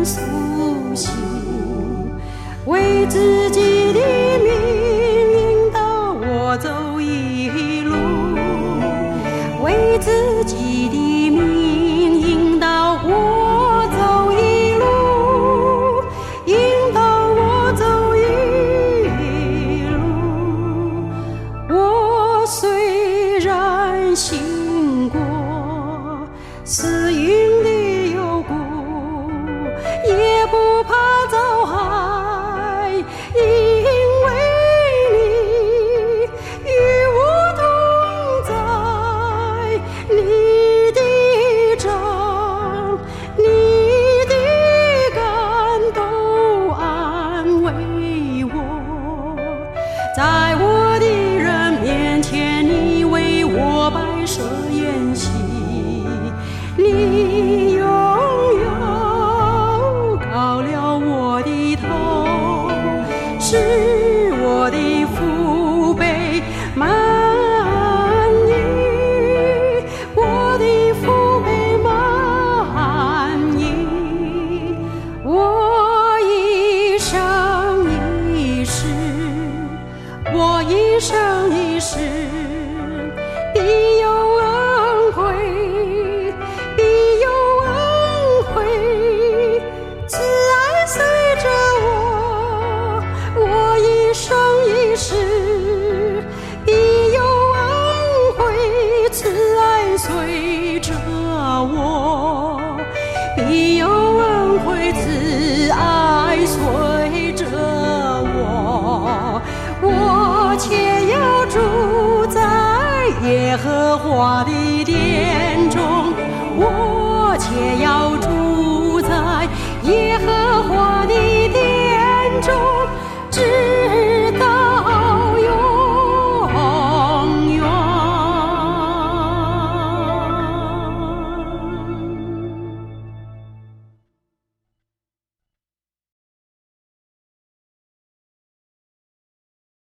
苏醒，为自己的命引导我走一路，为自己的命引导我走一路，引导我走一路。我虽然行过死荫的幽谷，也不怕遭害，因为你与我同在。你的杖，你的竿都安慰我，在我的人面前，你为我摆设筵席，你拥有高了我的头，使我的父辈满意，我的父辈满意。我一生一世，我一生一世必有恩惠，必有恩惠，慈爱随着我，我一生一世必有恩惠，慈爱随着我，必有恩惠，慈爱随着我。我且要住在耶和华的殿中，我